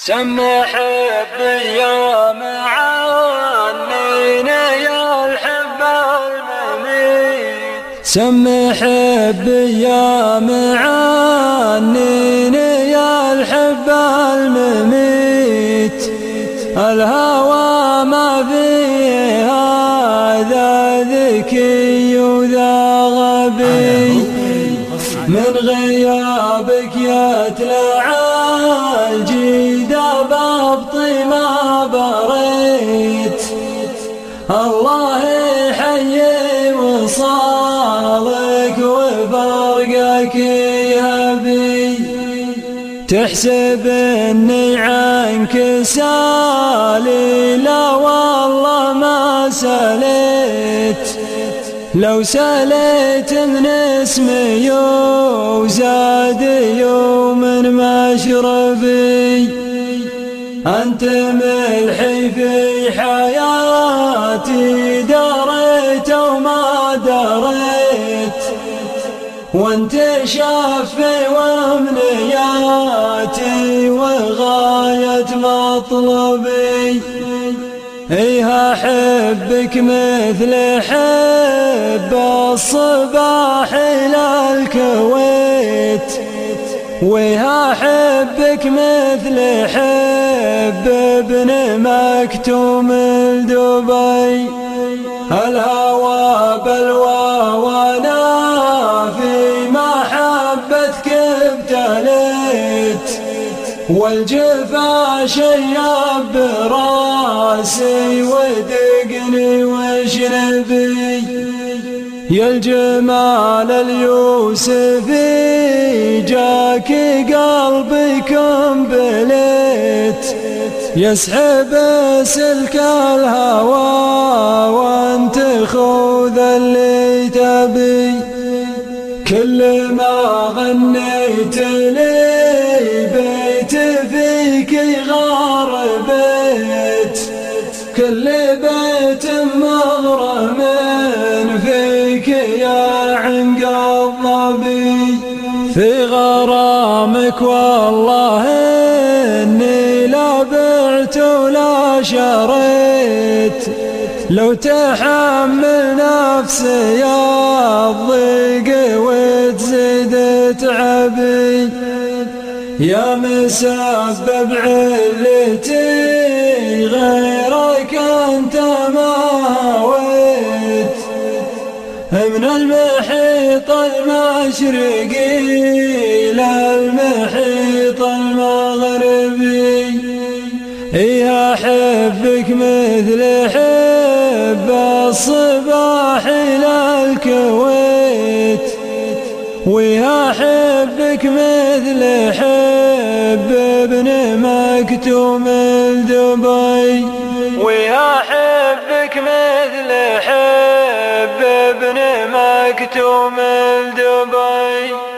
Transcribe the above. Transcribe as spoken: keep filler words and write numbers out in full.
سمي حبي يا معنين يا الحب المميت، سمي حبي يا معنين يا الحب المميت. الهوى ما فيه هذا ذكي وذا غبي، من غيابك يتلعى الجيد بابطي ما بريت. الله يحيي وصالك وفرقك يهبي، تحسب اني عنك سالي، لا والله ما سليت. لو سليت من اسمي وزادي ومن مشربي، أنت ملحي في حياتي دريت وما دريت، وانت شافي وامنياتي وغاية مطلبي. إيه أحبك مثل حب الصباح إلى الكويت، وإيه أحبك مثل حب ابن مكتوم لدبي. الهوى بلوى وانا في محبتك ابتليت، والجفا شيب براسي ودقني وشنبي. يا الجمال اليوسفي جاك قلبي كمبليت، يسحب سلك الهوى وانت خذ اللي تبي. كل ما غنيت لي بيت فيك غار بيت، كل بيت مغرم فيك يا عنق الظبي. في غرامك والله اني لا بعت ولا شريت، لو تحمل نفسي يا الضيق وتزيد تعبي. يا مسبب علتي غيرك انت ما هويت، من المحيط المشرقي إلى المحيط المغربي. إيه أحبك مثل حب الصباح إلى الكويت، وإيه أحبك مثل حب ابن مكتوم لدبي، وإيه أحبك مثل حب ابن مكتوم لدبي.